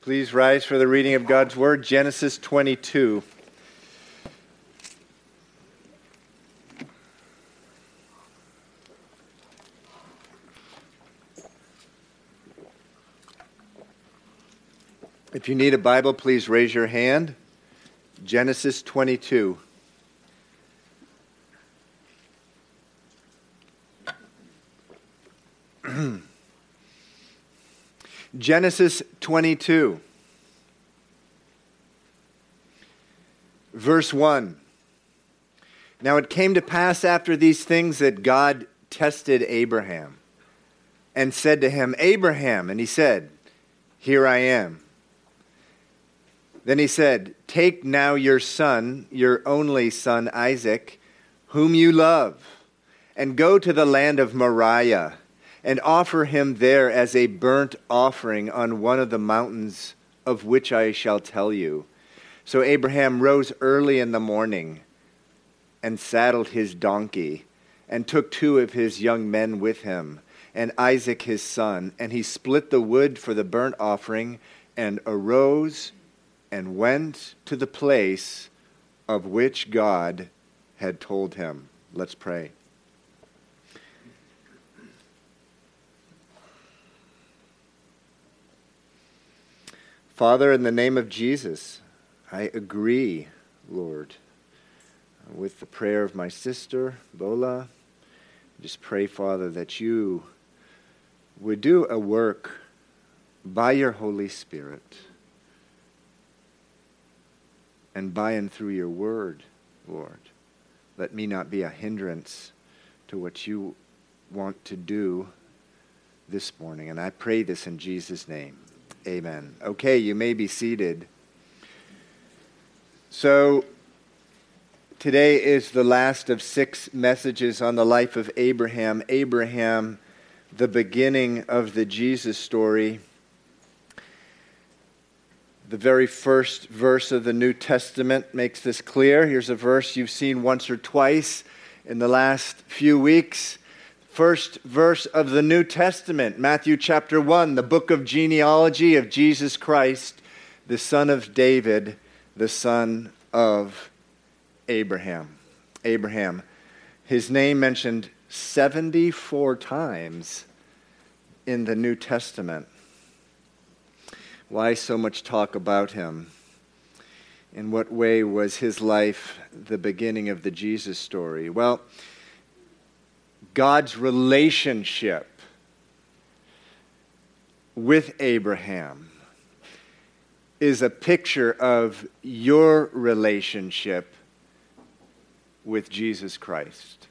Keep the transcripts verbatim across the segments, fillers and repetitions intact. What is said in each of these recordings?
Please rise for the reading of God's Word, Genesis twenty-two. If you need a Bible, please raise your hand. Genesis twenty-two. Genesis twenty-two, verse one. Now it came to pass after these things that God tested Abraham and said to him, Abraham, and he said, Here I am. Then he said, Take now your son, your only son Isaac, whom you love, and go to the land of Moriah, and offer him there as a burnt offering on one of the mountains of which I shall tell you. So Abraham rose early in the morning and saddled his donkey and took two of his young men with him and Isaac his son. And he split the wood for the burnt offering and arose and went to the place of which God had told him. Let's pray. Father, in the name of Jesus, I agree, Lord, with the prayer of my sister, Bola. Just pray, Father, that you would do a work by your Holy Spirit and by and through your word, Lord. Let me not be a hindrance to what you want to do this morning. And I pray this in Jesus' name. Amen. Okay, you may be seated. So, today is the last of six messages on the life of Abraham. Abraham, the beginning of the Jesus story. The very first verse of the New Testament makes this clear. Here's a verse you've seen once or twice in the last few weeks. First verse of the New Testament, Matthew chapter one, the book of genealogy of Jesus Christ, the son of David, the son of Abraham. Abraham. His name mentioned seventy-four times in the New Testament. Why so much talk about him? In what way was his life the beginning of the Jesus story? Well, God's relationship with Abraham is a picture of your relationship with Jesus Christ.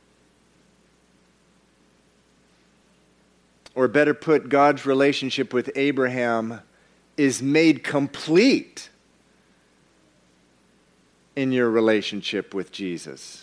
Or better put, God's relationship with Abraham is made complete in your relationship with Jesus.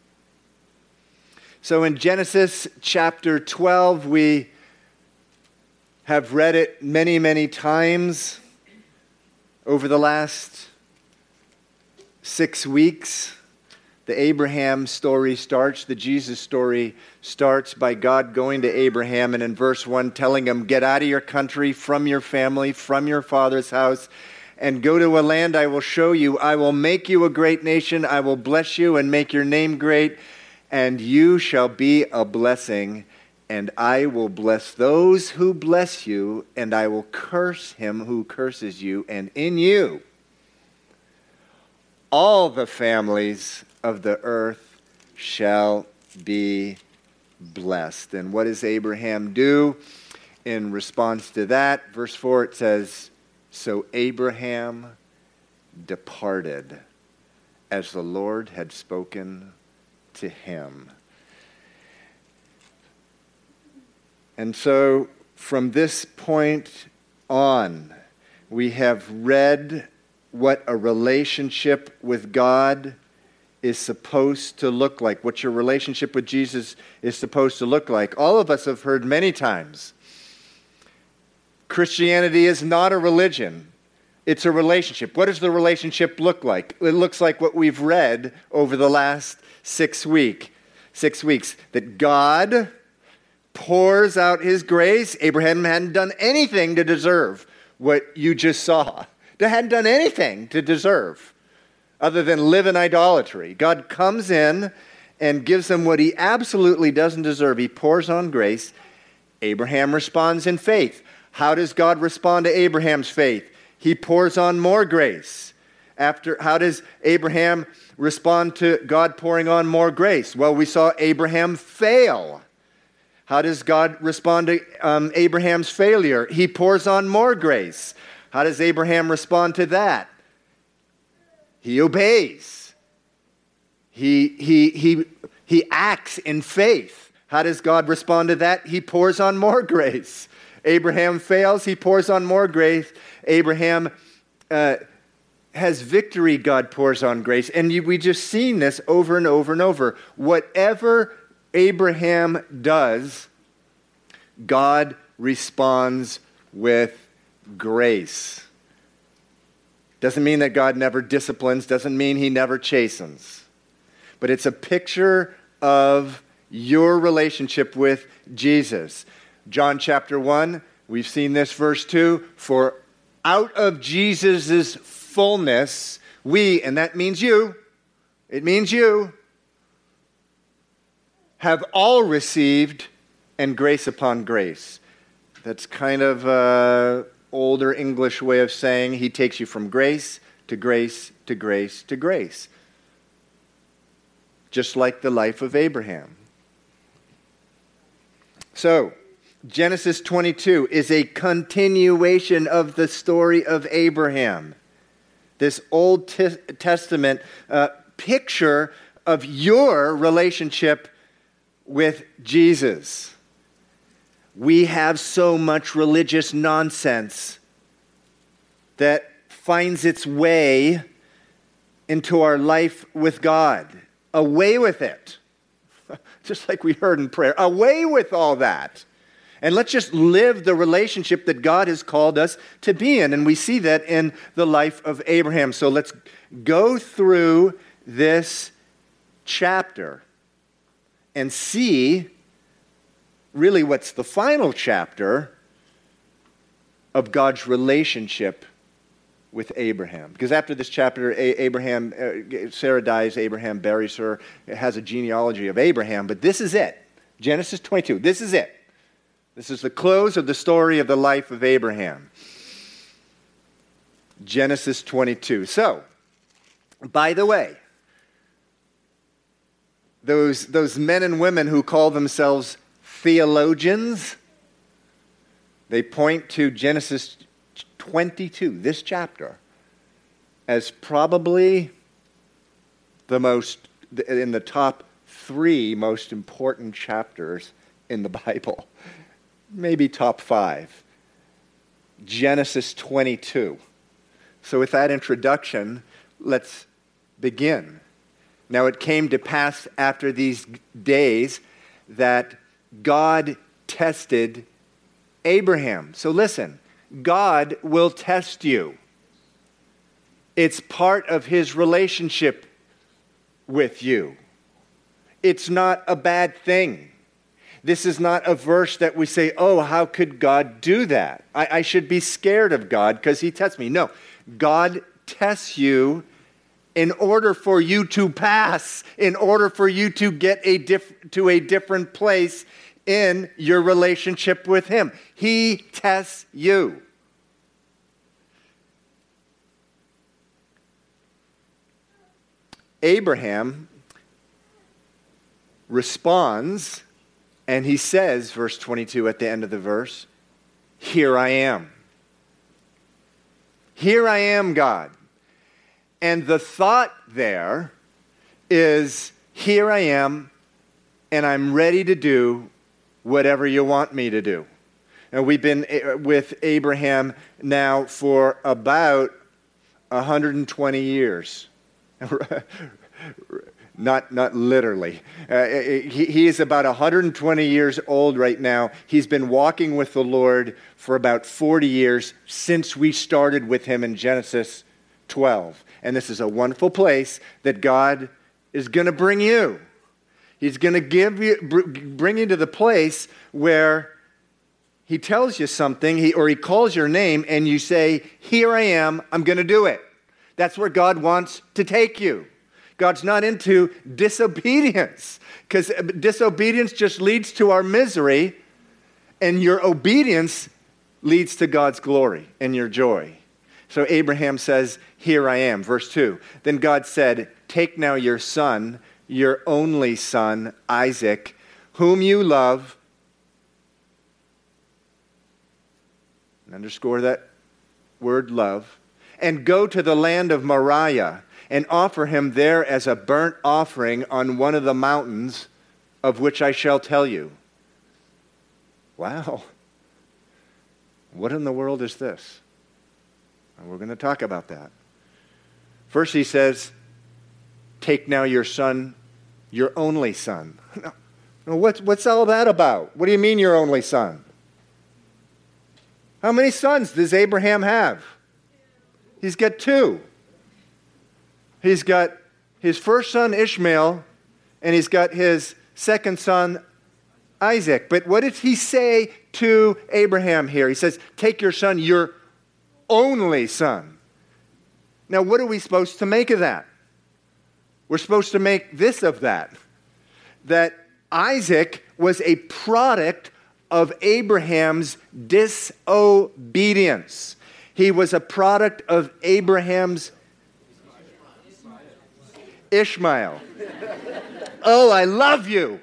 So in Genesis chapter twelve, we have read it many, many times over the last six weeks. The Abraham story starts, the Jesus story starts by God going to Abraham and in verse one telling him, Get out of your country, from your family, from your father's house, and go to a land I will show you. I will make you a great nation. I will bless you and make your name great. And you shall be a blessing, and I will bless those who bless you, and I will curse him who curses you, and in you all the families of the earth shall be blessed. And what does Abraham do in response to that? Verse four, it says, So Abraham departed as the Lord had spoken to him. And so from this point on, we have read what a relationship with God is supposed to look like, what your relationship with Jesus is supposed to look like. All of us have heard many times, Christianity is not a religion. It's a relationship. What does the relationship look like? It looks like what we've read over the last six week, six weeks. That God pours out his grace. Abraham hadn't done anything to deserve what you just saw. They hadn't done anything to deserve other than live in idolatry. God comes in and gives them what he absolutely doesn't deserve. He pours on grace. Abraham responds in faith. How does God respond to Abraham's faith? He pours on more grace. After, how does Abraham respond to God pouring on more grace? Well, we saw Abraham fail. How does God respond to um, Abraham's failure? He pours on more grace. How does Abraham respond to that? He obeys. He, he, he, he acts in faith. How does God respond to that? He pours on more grace. Abraham fails. He pours on more grace. Abraham uh, has victory. God pours on grace. And you, we just seen this over and over and over. Whatever Abraham does, God responds with grace. Doesn't mean that God never disciplines, doesn't mean he never chastens. But it's a picture of your relationship with Jesus. John chapter one, we've seen this verse two, for out of Jesus' fullness, we, and that means you, it means you, have all received and grace upon grace. That's kind of an older English way of saying he takes you from grace to grace to grace to grace. Just like the life of Abraham. So, Genesis twenty-two is a continuation of the story of Abraham. This Old Testament uh, picture of your relationship with Jesus. We have so much religious nonsense that finds its way into our life with God. Away with it. Just like we heard in prayer. Away with all that. And let's just live the relationship that God has called us to be in. And we see that in the life of Abraham. So let's go through this chapter and see really what's the final chapter of God's relationship with Abraham. Because after this chapter, Abraham, uh, Sarah dies, Abraham buries her. It has a genealogy of Abraham, but this is it. Genesis twenty-two, this is it. This is the close of the story of the life of Abraham. Genesis twenty-two. So, by the way, those, those men and women who call themselves theologians, they point to Genesis twenty-two, this chapter, as probably the most, in the top three most important chapters in the Bible. Maybe top five. Genesis twenty-two. So with that introduction, let's begin. Now it came to pass after these days that God tested Abraham. So listen, God will test you. It's part of his relationship with you. It's not a bad thing. This is not a verse that we say, oh, how could God do that? I, I should be scared of God because he tests me. No, God tests you in order for you to pass, in order for you to get a diff- to a different place in your relationship with him. He tests you. Abraham responds, and he says, verse twenty-two at the end of the verse, here I am. Here I am, God. And the thought there is, here I am, and I'm ready to do whatever you want me to do. And we've been with Abraham now for about one hundred twenty years. Not, not literally. Uh, he, he is about one hundred twenty years old right now. He's been walking with the Lord for about forty years since we started with him in Genesis twelve. And this is a wonderful place that God is going to bring you. He's going to give you, bring you to the place where he tells you something, he, or he calls your name, and you say, here I am, I'm going to do it. That's where God wants to take you. God's not into disobedience, because disobedience just leads to our misery, and your obedience leads to God's glory and your joy. So Abraham says, here I am. Verse two, then God said, take now your son, your only son, Isaac, whom you love. Underscore that word love. And go to the land of Moriah and offer him there as a burnt offering on one of the mountains of which I shall tell you. Wow. What in the world is this? And we're going to talk about that. First he says, take now your son, your only son. Now, what's, what's all that about? What do you mean your only son? How many sons does Abraham have? He's got two. He's got his first son Ishmael, and he's got his second son Isaac. But what did he say to Abraham here? He says, take your son, your only son. Now, what are we supposed to make of that? We're supposed to make this of that. That Isaac was a product of Abraham's disobedience. He was a product of Abraham's Ishmael. Oh, I love you.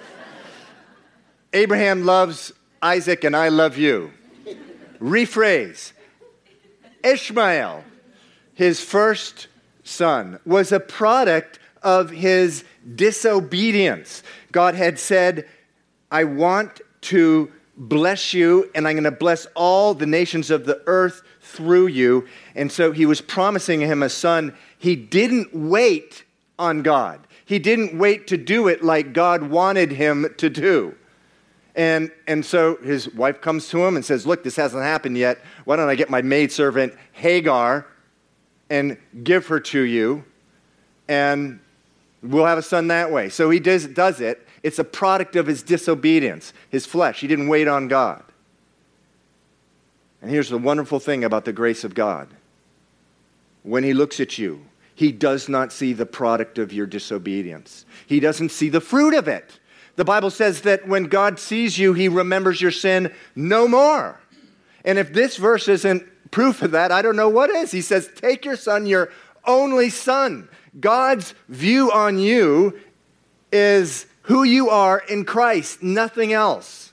Abraham loves Isaac and I love you. Rephrase. Ishmael, his first son, was a product of his disobedience. God had said, I want to bless you, and I'm going to bless all the nations of the earth through you. And so he was promising him a son. He didn't wait on God. He didn't wait to do it like God wanted him to do. And, and so his wife comes to him and says, look, this hasn't happened yet. Why don't I get my maidservant Hagar and give her to you, and we'll have a son that way. So he does, does it. It's a product of his disobedience, his flesh. He didn't wait on God. And here's the wonderful thing about the grace of God. When he looks at you, he does not see the product of your disobedience. He doesn't see the fruit of it. The Bible says that when God sees you, he remembers your sin no more. And if this verse isn't proof of that, I don't know what is. He says, take your son, your only son. God's view on you is who you are in Christ, nothing else.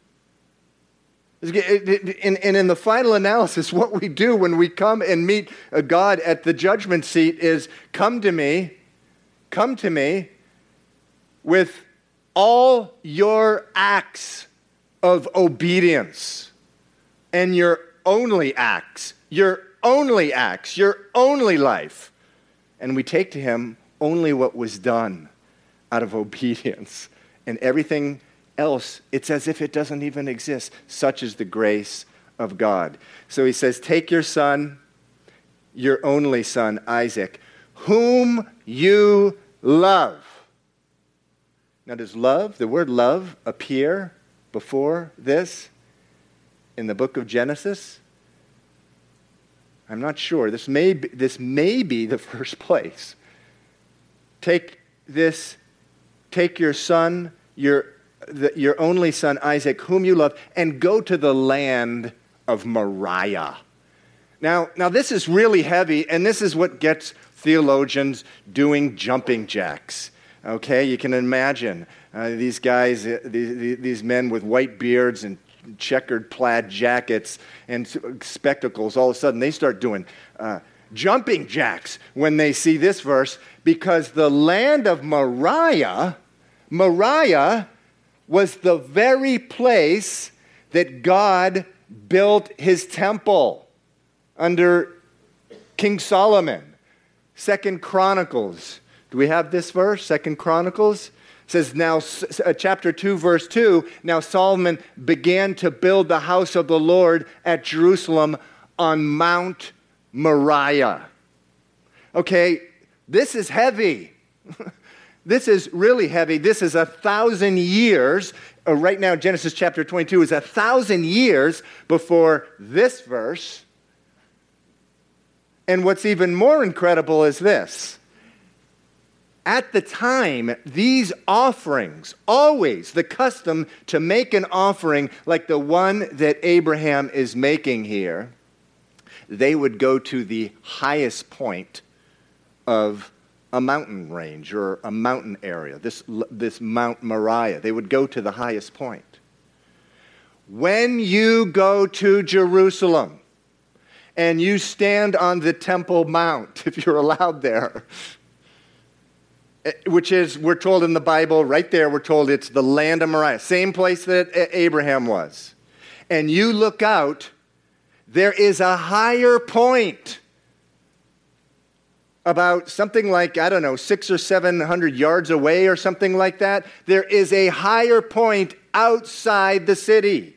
And in the final analysis, what we do when we come and meet a God at the judgment seat is come to me, come to me with all your acts of obedience and your only acts, your only acts, your only life. And we take to him only what was done out of obedience. And everything else, it's as if it doesn't even exist. Such is the grace of God. So he says, take your son, your only son, Isaac, whom you love. Now, does love, the word love, appear before this in the book of Genesis? I'm not sure. This may be, this may be the first place. Take this, take your son, your, the, your only son Isaac, whom you love, and go to the land of Moriah. Now, now this is really heavy, and this is what gets theologians doing jumping jacks. Okay, you can imagine uh, these guys, uh, these, these men with white beards and checkered plaid jackets and spectacles, all of a sudden they start doing uh, jumping jacks when they see this verse, because the land of Moriah, Moriah was the very place that God built his temple under King Solomon. Second Chronicles. Do we have this verse? Second Chronicles. It says, now, uh, chapter two, verse two, now Solomon began to build the house of the Lord at Jerusalem on Mount Moriah. Okay, this is heavy. This is really heavy. This is a thousand years uh, right now, Genesis chapter twenty-two is a thousand years before this verse. And what's even more incredible is this. At the time, these offerings, always the custom to make an offering like the one that Abraham is making here, they would go to the highest point of a mountain range or a mountain area, this, this Mount Moriah. They would go to the highest point. When you go to Jerusalem and you stand on the Temple Mount, if you're allowed there, which is, we're told in the Bible, right there, we're told it's the land of Moriah, same place that Abraham was. And you look out, there is a higher point, about something like, I don't know, six or seven hundred yards away or something like that. There is a higher point outside the city.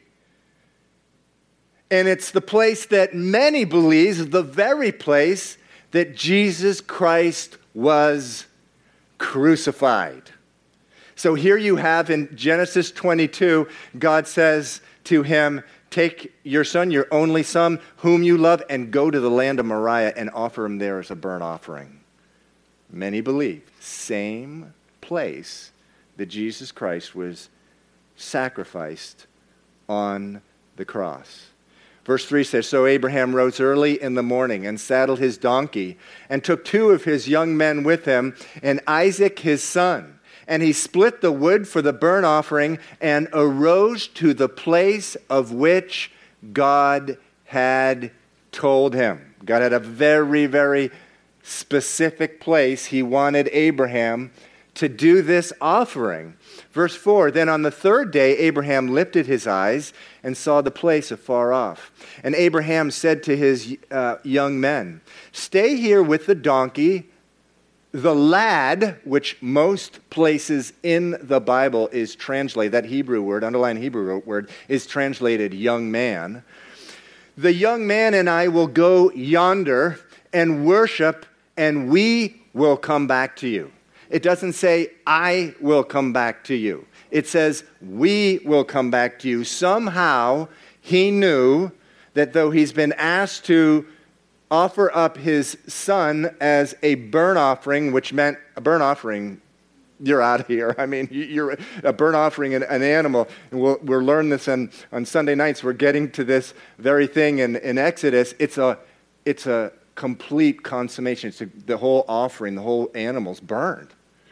And it's the place that many believe is the very place that Jesus Christ was crucified. So here you have in Genesis twenty-two, God says to him, take your son, your only son, whom you love, and go to the land of Moriah and offer him there as a burnt offering. Many believe, same place that Jesus Christ was sacrificed on the cross. Verse three says, so Abraham rose early in the morning and saddled his donkey and took two of his young men with him and Isaac his son. And he split the wood for the burnt offering and arose to the place of which God had told him. God had a very, very specific place he wanted Abraham to do this offering. Verse four, then on the third day Abraham lifted his eyes and saw the place afar off. And Abraham said to his uh, young men, stay here with the donkey. The lad, which most places in the Bible is translated, that Hebrew word, underlined Hebrew word, is translated young man. The young man and I will go yonder and worship, and we will come back to you. It doesn't say, I will come back to you. It says, we will come back to you. Somehow, he knew that though he's been asked to offer up his son as a burnt offering, which meant a burnt offering, you're out of here. I mean, you're a burnt offering, an, an animal. And we'll, we'll learn this on, on Sunday nights. We're getting to this very thing in, in Exodus. It's a, it's a complete consummation. It's a, the whole offering, the whole animal's burned.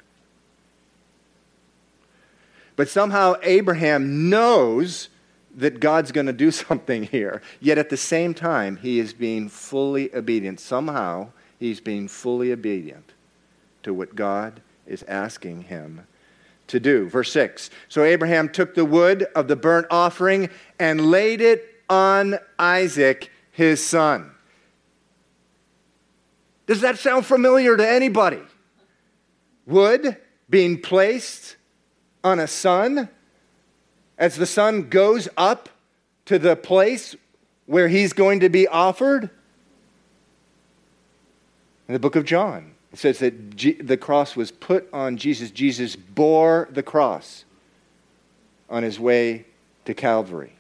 But somehow Abraham knows that God's going to do something here. Yet at the same time, he is being fully obedient. Somehow, he's being fully obedient to what God is asking him to do. Verse six, so Abraham took the wood of the burnt offering and laid it on Isaac, his son. Does that sound familiar to anybody? Wood being placed on a son as the son goes up to the place where he's going to be offered? In the book of John, it says that G- the cross was put on Jesus. Jesus bore the cross on his way to Calvary.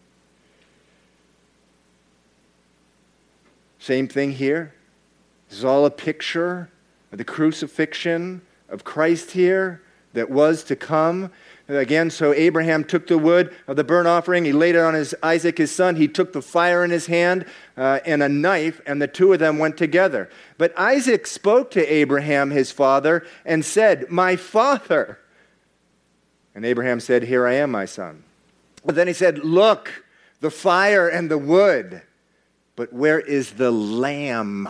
Same thing here. This is all a picture of the crucifixion of Christ here that was to come. Again, so Abraham took the wood of the burnt offering. He laid it on his Isaac, his son. He took the fire in his hand uh, and a knife, and the two of them went together. But Isaac spoke to Abraham, his father, and said, my father. And Abraham said, here I am, my son. But then he said, look, the fire and the wood, but where is the lamb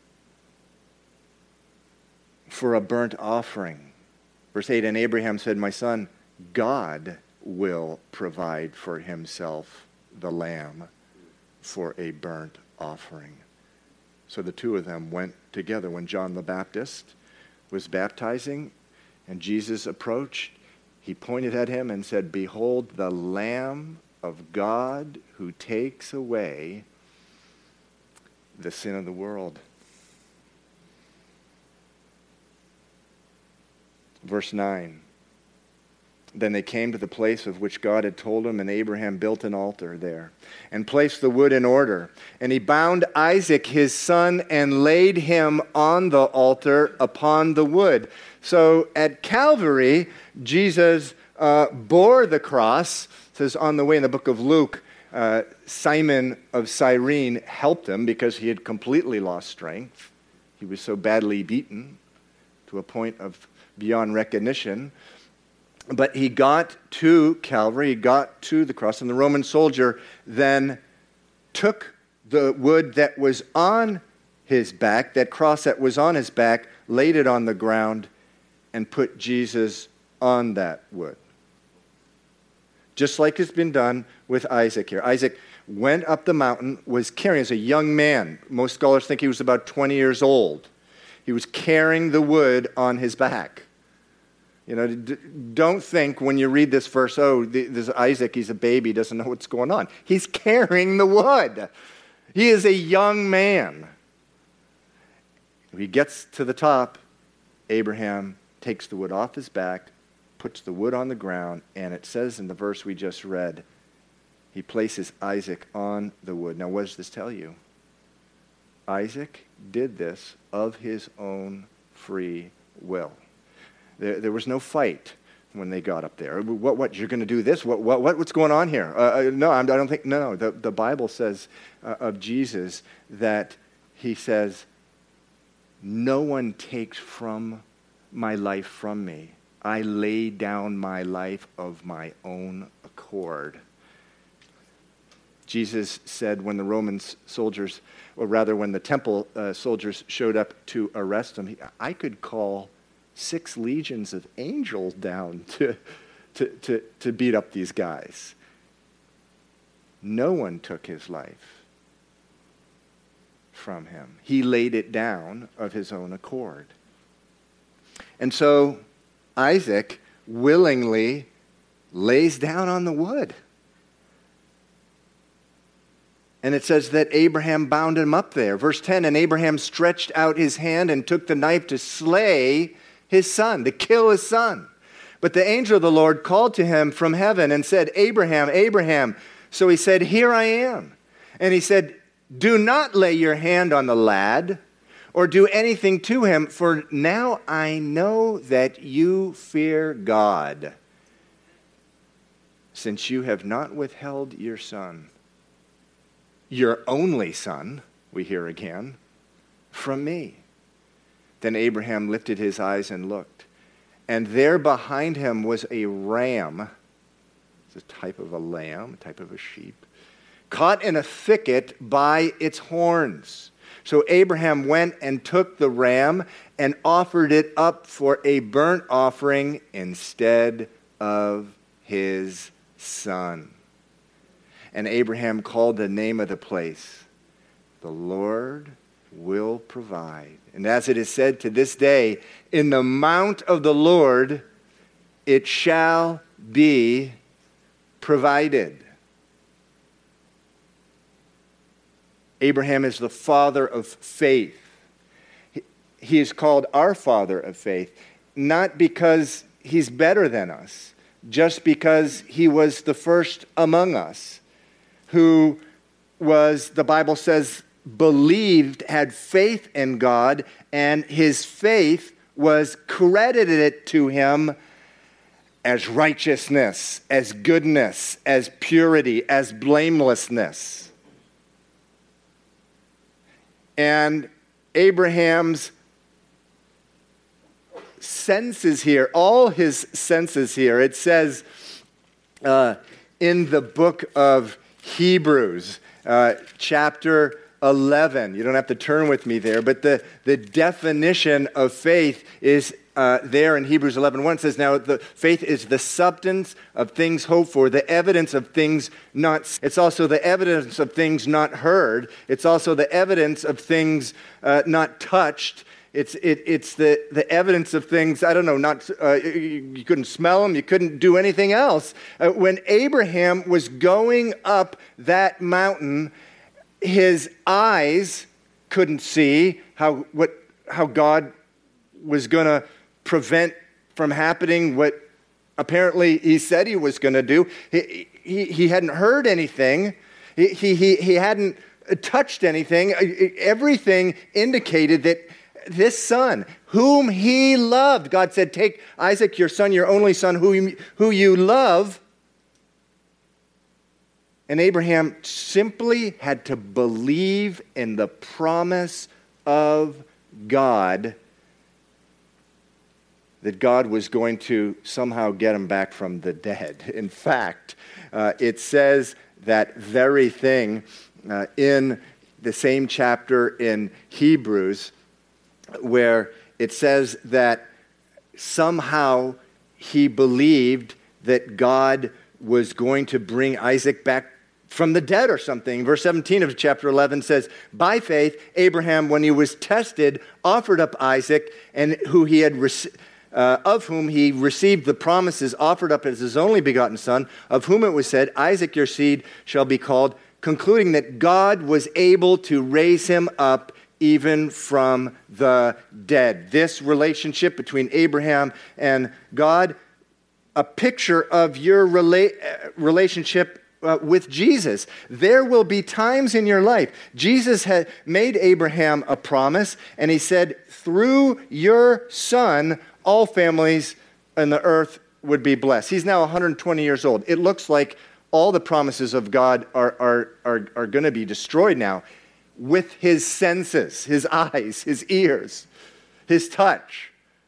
for a burnt offering? Verse eight, and Abraham said, my son, God will provide for himself the lamb for a burnt offering. So the two of them went together. When John the Baptist was baptizing and Jesus approached, he pointed at him and said, behold, the Lamb of God who takes away the sin of the world. Verse nine. Then they came to the place of which God had told him, and Abraham built an altar there and placed the wood in order. And he bound Isaac his son and laid him on the altar upon the wood. So at Calvary, Jesus uh, bore the cross. It says on the way in the book of Luke, uh, Simon of Cyrene helped him because he had completely lost strength. He was so badly beaten to a point of beyond recognition. But he got to Calvary, he got to the cross, and the Roman soldier then took the wood that was on his back, that cross that was on his back, laid it on the ground, and put Jesus on that wood. Just like it's been done with Isaac here. Isaac went up the mountain, was carrying, as a young man. Most scholars think he was about twenty years old. He was carrying the wood on his back. You know, don't think when you read this verse, oh, this Isaac, he's a baby, doesn't know what's going on. He's carrying the wood. He is a young man. When he gets to the top, Abraham takes the wood off his back, puts the wood on the ground, and it says in the verse we just read, he places Isaac on the wood. Now, what does this tell you? Isaac did this of his own free will. There, there was no fight when they got up there. What? What? You're going to do this? What? What? What's going on here? Uh, no, I don't think. No, the the Bible says uh, of Jesus that he says, "No one takes from my life from me. I lay down my life of my own accord." Jesus said when the Roman soldiers, or rather when the temple uh, soldiers showed up to arrest him, he, I could call six legions of angels down to, to, to, to beat up these guys. No one took his life from him. He laid it down of his own accord. And so Isaac willingly lays down on the wood. And it says that Abraham bound him up there. Verse ten, and Abraham stretched out his hand and took the knife to slay his son, to kill his son. But the angel of the Lord called to him from heaven and said, Abraham, Abraham. So he said, here I am. And he said, do not lay your hand on the lad or do anything to him, for now I know that you fear God, since you have not withheld your son, your only son, we hear again, from me. Then Abraham lifted his eyes and looked, and there behind him was a ram. It's a type of a lamb, a type of a sheep, caught in a thicket by its horns. So Abraham went and took the ram and offered it up for a burnt offering instead of his son. And Abraham called the name of the place, the Lord will provide. And as it is said to this day, in the mount of the Lord it shall be provided. Abraham is the father of faith. He is called our father of faith, not because he's better than us, just because he was the first among us who was, the Bible says, believed, had faith in God, and his faith was credited to him as righteousness, as goodness, as purity, as blamelessness. And Abraham's senses here, all his senses here, it says uh, in the book of Hebrews, uh, chapter eleven. You don't have to turn with me there, but the, the definition of faith is uh, there in Hebrews eleven one. It says, now the faith is the substance of things hoped for, the evidence of things not. It's also the evidence of things not heard. It's also the evidence of things uh, not touched. It's it, it's the, the evidence of things, I don't know, not uh, you, you couldn't smell them, you couldn't do anything else. Uh, when Abraham was going up that mountain, his eyes couldn't see how what how God was going to prevent from happening what apparently he said he was going to do. He, he, he hadn't heard anything. He, he, he, he hadn't touched anything. Everything indicated that this son, whom he loved, God said, take Isaac, your son, your only son, who you, who you love. And Abraham simply had to believe in the promise of God that God was going to somehow get him back from the dead. In fact, uh, it says that very thing uh, in the same chapter in Hebrews, where it says that somehow he believed that God was going to bring Isaac back from the dead or something. Verse seventeen of chapter eleven says, by faith, Abraham, when he was tested, offered up Isaac, and who he had received, Uh, of whom he received the promises, offered up as his only begotten son, of whom it was said, Isaac your seed shall be called, concluding that God was able to raise him up even from the dead. This relationship between Abraham and God, a picture of your rela- relationship Uh, with Jesus. There will be times in your life. Jesus had made Abraham a promise, and he said, through your son, all families on the earth would be blessed. He's now one hundred twenty years old. It looks like all the promises of God are, are, are, are going to be destroyed now with his senses, his eyes, his ears, his touch.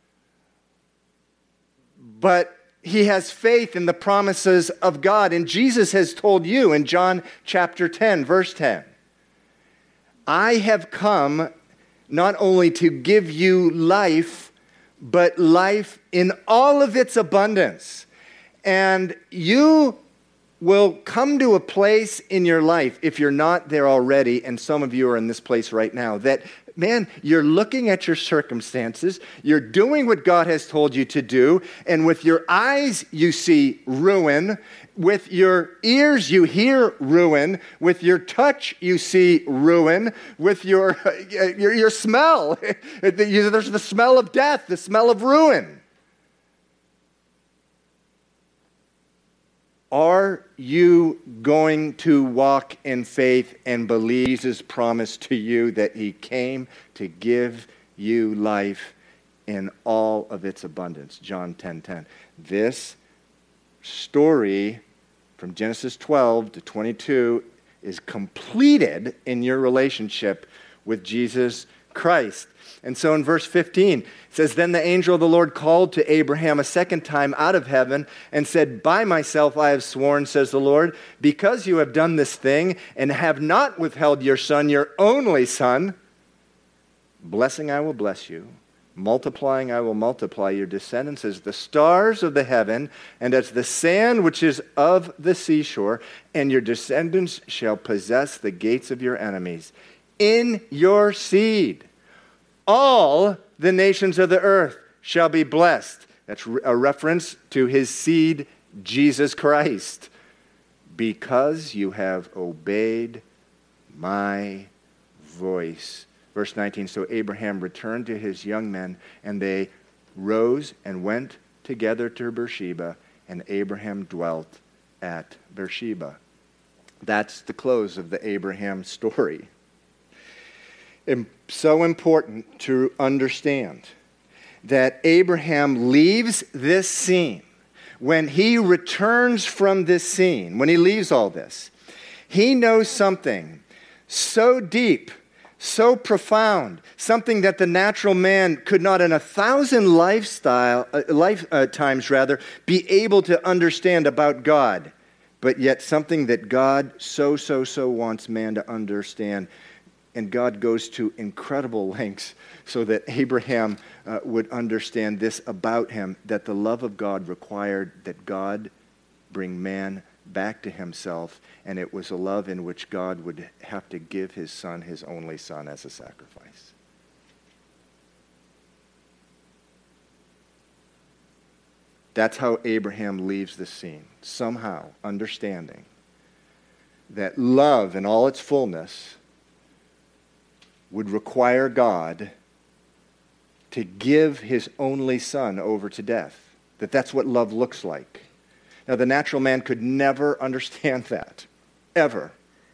But he has faith in the promises of God. And Jesus has told you in John chapter ten, verse ten, I have come not only to give you life, but life in all of its abundance. And you will come to a place in your life, if you're not there already, and some of you are in this place right now, that, man, you're looking at your circumstances, you're doing what God has told you to do, and with your eyes you see ruin, with your ears you hear ruin, with your touch you see ruin, with your, your, your smell, there's the smell of death, the smell of ruin. Are you going to walk in faith and believe Jesus promised to you that he came to give you life in all of its abundance? John ten ten. This story from Genesis twelve to twenty-two is completed in your relationship with Jesus Christ. And so in verse fifteen, it says, then the angel of the Lord called to Abraham a second time out of heaven and said, by myself I have sworn, says the Lord, because you have done this thing and have not withheld your son, your only son, blessing I will bless you, multiplying I will multiply your descendants as the stars of the heaven and as the sand which is of the seashore, and your descendants shall possess the gates of your enemies. In your seed all the nations of the earth shall be blessed. That's a reference to his seed, Jesus Christ. Because you have obeyed my voice. Verse nineteen, so Abraham returned to his young men, and they rose and went together to Beersheba, and Abraham dwelt at Beersheba. That's the close of the Abraham story. So important to understand that Abraham leaves this scene. When he returns from this scene, when he leaves all this, he knows something so deep, so profound, something that the natural man could not in a thousand lifestyle, uh, lifetimes rather, be able to understand about God, but yet something that God so, so, so wants man to understand. And God goes to incredible lengths so that Abraham uh, would understand this about him, that the love of God required that God bring man back to himself, and it was a love in which God would have to give his son, his only son, as a sacrifice. That's how Abraham leaves the scene, somehow understanding that love in all its fullness would require God to give his only son over to death. that that's what love looks like. Now, the natural man could never understand that, ever.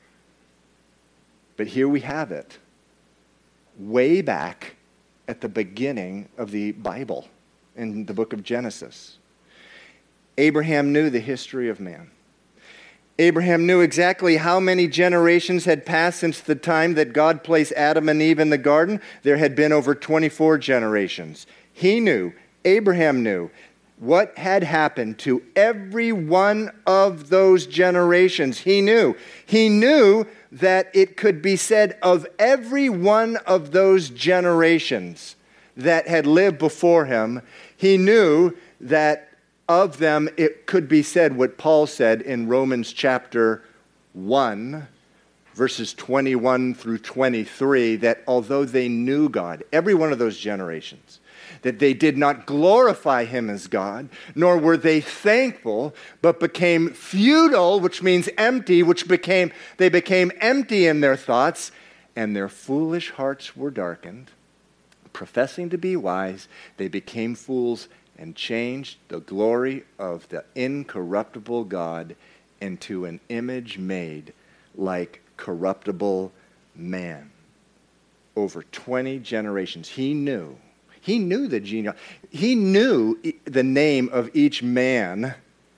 But here we have it, way back at the beginning of the Bible, in the book of Genesis. Abraham knew the history of man. Abraham knew exactly how many generations had passed since the time that God placed Adam and Eve in the garden. There had been over twenty-four generations. He knew, Abraham knew, what had happened to every one of those generations. He knew. He knew that it could be said of every one of those generations that had lived before him, he knew that of them, it could be said what Paul said in Romans chapter one, verses twenty-one through twenty-three, that although they knew God, every one of those generations, that they did not glorify him as God, nor were they thankful, but became futile, which means empty, which became, they became empty in their thoughts, and their foolish hearts were darkened. Professing to be wise, they became fools and changed the glory of the incorruptible God into an image made like corruptible man. Over twenty generations, he knew, he knew the genealogy, he knew the name of each man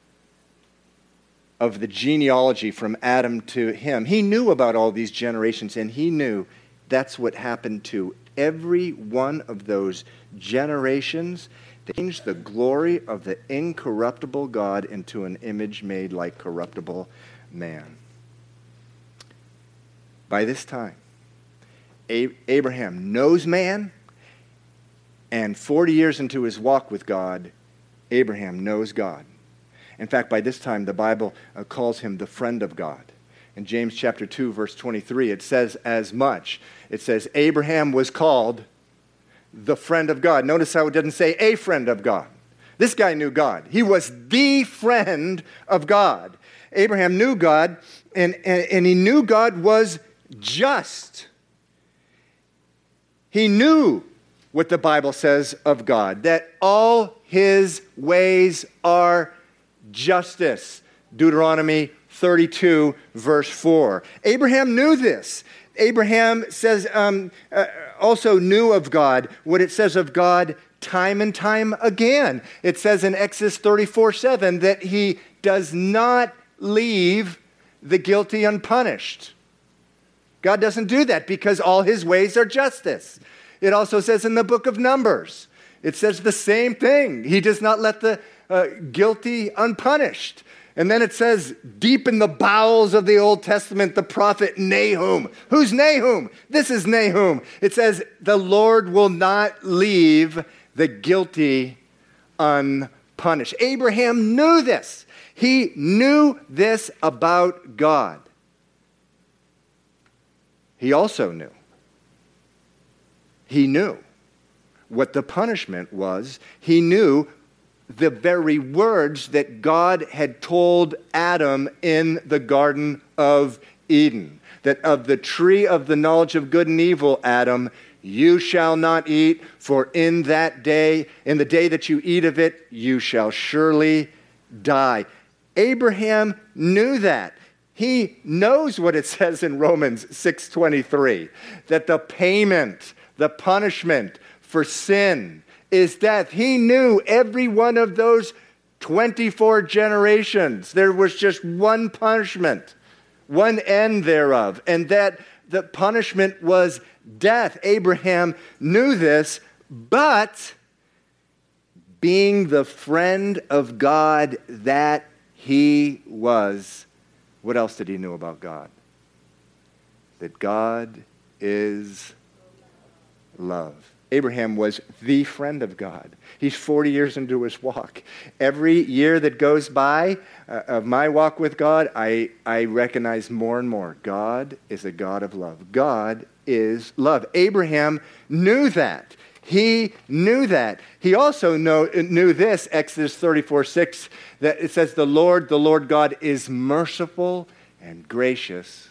of the genealogy from Adam to him. He knew about all these generations, and he knew that's what happened to every one of those generations. They changed the glory of the incorruptible God into an image made like corruptible man. By this time, Abraham knows man, and forty years into his walk with God, Abraham knows God. In fact, by this time, the Bible uh, calls him the friend of God. In James chapter two, verse twenty-three, it says as much. It says, Abraham was called the friend of God. Notice how it doesn't say a friend of God. This guy knew God. He was the friend of God. Abraham knew God, and, and, and he knew God was just. He knew what the Bible says of God, that all his ways are justice. Deuteronomy thirty-two, verse four. Abraham knew this. Abraham says um, uh, also knew of God what it says of God time and time again. It says in Exodus thirty-four seven that he does not leave the guilty unpunished. God doesn't do that because all his ways are justice. It also says in the book of Numbers, it says the same thing. He does not let the uh, guilty unpunished. And then it says, deep in the bowels of the Old Testament, the prophet Nahum. Who's Nahum? This is Nahum. It says, the Lord will not leave the guilty unpunished. Abraham knew this. He knew this about God. He also knew. He knew what the punishment was. He knew the very words that God had told Adam in the Garden of Eden. That of the tree of the knowledge of good and evil, Adam, you shall not eat, for in that day, in the day that you eat of it, you shall surely die. Abraham knew that. He knows what it says in Romans six twenty-three, that the payment, the punishment for sin is death. He knew every one of those twenty-four generations. There was just one punishment, one end thereof, and that the punishment was death. Abraham knew this, but being the friend of God that he was, what else did he know about God? That God is love. Abraham was the friend of God. He's forty years into his walk. Every year that goes by uh, of my walk with God, I, I recognize more and more God is a God of love. God is love. Abraham knew that. He knew that. He also know, knew this, Exodus thirty-four six, that it says, the Lord, the Lord God is merciful and gracious,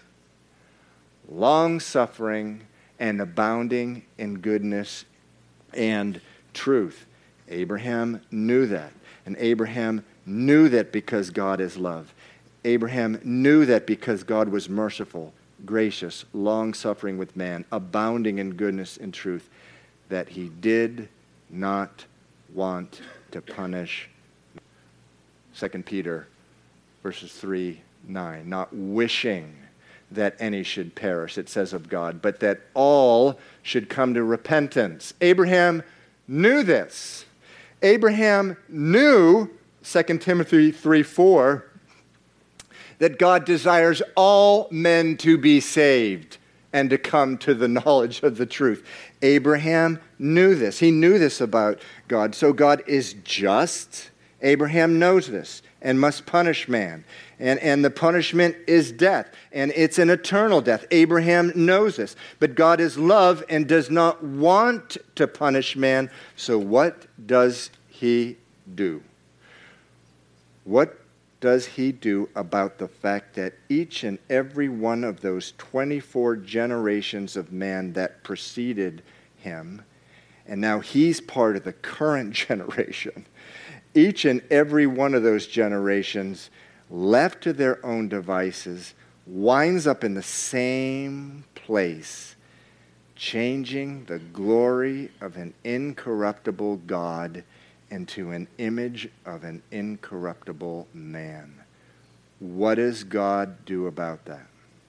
long-suffering, and abounding in goodness and truth. Abraham knew that. And Abraham knew that because God is love. Abraham knew that because God was merciful, gracious, long-suffering with man, abounding in goodness and truth, that he did not want to punish. Second Peter verses three, nine, not wishing that any should perish, it says of God, but that all should come to repentance. Abraham knew this. Abraham knew, Second Timothy three, four, that God desires all men to be saved and to come to the knowledge of the truth. Abraham knew this. He knew this about God. So God is just. Abraham knows this and must punish man. And, and the punishment is death. And it's an eternal death. Abraham knows this. But God is love and does not want to punish man. So what does he do? What does he do about the fact that each and every one of those twenty-four generations of man that preceded him, and now he's part of the current generation, each and every one of those generations, left to their own devices, winds up in the same place, changing the glory of an incorruptible God into an image of an incorruptible man. What does God do about that?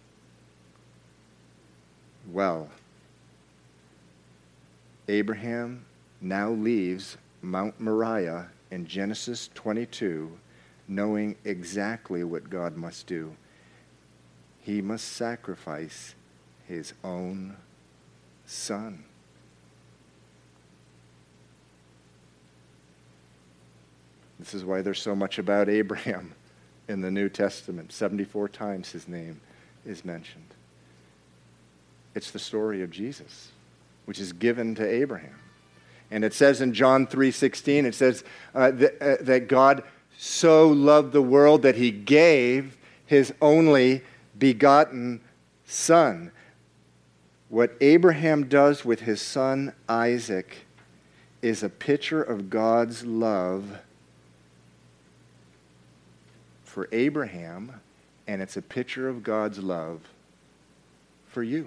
Well, Abraham now leaves Mount Moriah in Genesis twenty-two, knowing exactly what God must do. He must sacrifice his own son. This is why there's so much about Abraham in the New Testament. seventy-four times his name is mentioned. It's the story of Jesus, which is given to Abraham. And it says in John three sixteen, it says uh, that, uh, that God so loved the world that he gave his only begotten son. What Abraham does with his son Isaac is a picture of God's love for Abraham, and it's a picture of God's love for you.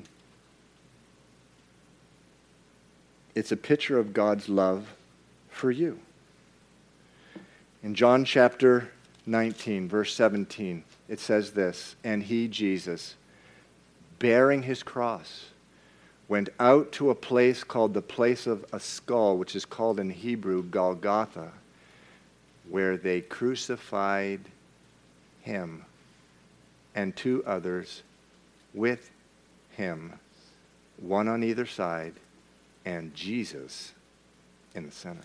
It's a picture of God's love for you. In John chapter nineteen, verse seventeen, it says this, and he, Jesus, bearing his cross, went out to a place called the place of a skull, which is called in Hebrew Golgotha, where they crucified him and two others with him, one on either side, and Jesus in the center.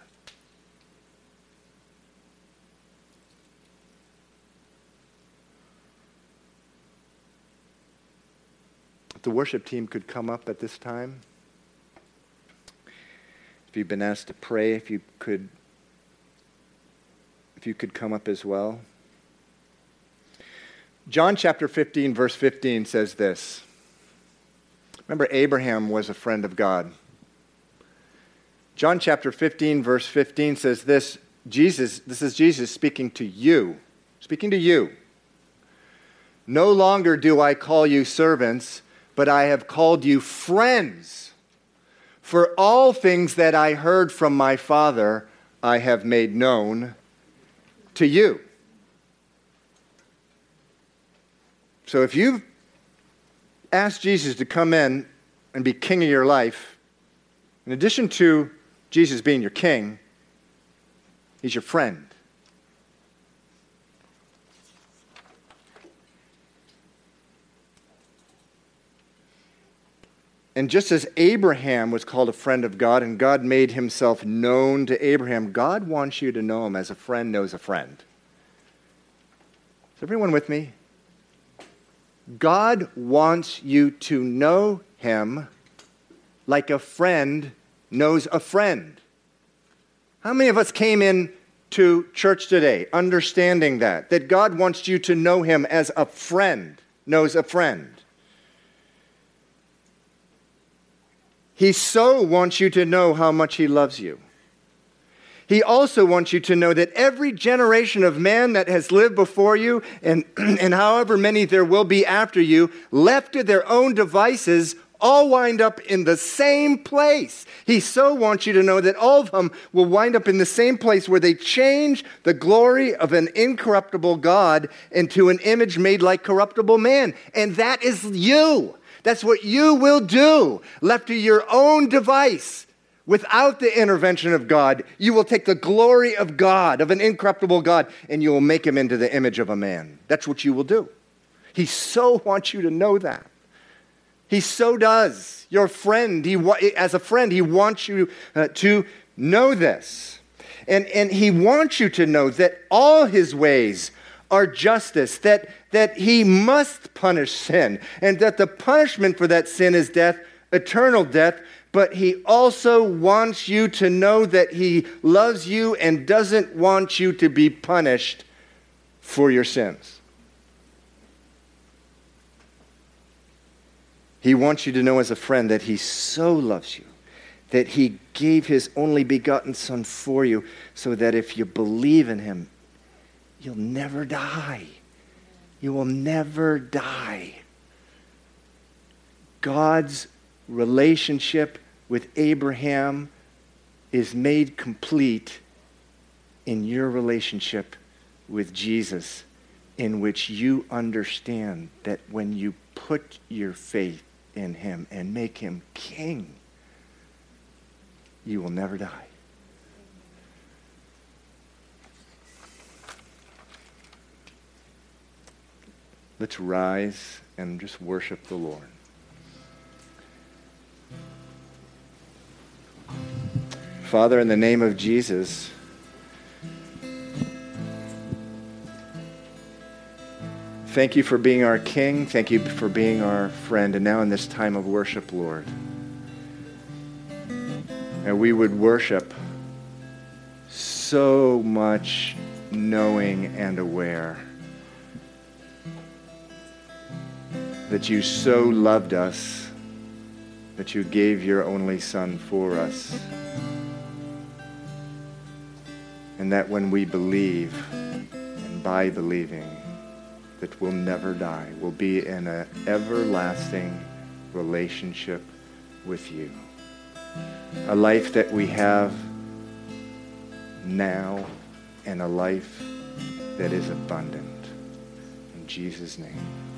If the worship team could come up at this time. If you've been asked to pray, if you could if you could come up as well. John chapter fifteen, verse fifteen says this. Remember, Abraham was a friend of God. John chapter fifteen, verse fifteen says this. Jesus, this is Jesus speaking to you. Speaking to you. No longer do I call you servants, but I have called you friends. For all things that I heard from my Father, I have made known to you. So if you've asked Jesus to come in and be king of your life, in addition to Jesus being your king, he's your friend. And just as Abraham was called a friend of God and God made himself known to Abraham, God wants you to know him as a friend knows a friend. Is everyone with me? God wants you to know him like a friend knows a friend. How many of us came in to church today understanding that? That God wants you to know him as a friend knows a friend. He so wants you to know how much he loves you. He also wants you to know that every generation of man that has lived before you, and, and however many there will be after you, left to their own devices, all wind up in the same place. He so wants you to know that all of them will wind up in the same place where they change the glory of an incorruptible God into an image made like corruptible man. And that is you. That's what you will do. Left to your own device, without the intervention of God, you will take the glory of God, of an incorruptible God, and you will make him into the image of a man. That's what you will do. He so wants you to know that. He so does. Your friend, he as a friend, he wants you uh, to know this. And, and he wants you to know that all his ways are justice, that, that he must punish sin, and that the punishment for that sin is death, eternal death, but he also wants you to know that he loves you and doesn't want you to be punished for your sins. He wants you to know as a friend that he so loves you, that he gave his only begotten Son for you, so that if you believe in him, you'll never die. You will never die. God's relationship with Abraham is made complete in your relationship with Jesus, in which you understand that when you put your faith in him and make him king, you will never die. Let's rise and just worship the Lord. Father, in the name of Jesus, thank you for being our King. Thank you for being our friend. And now in this time of worship, Lord, and we would worship so much knowing and aware that you so loved us that you gave your only Son for us. And that when we believe, and by believing, that we'll never die, we'll be in an everlasting relationship with you. A life that we have now, and a life that is abundant. In Jesus' name.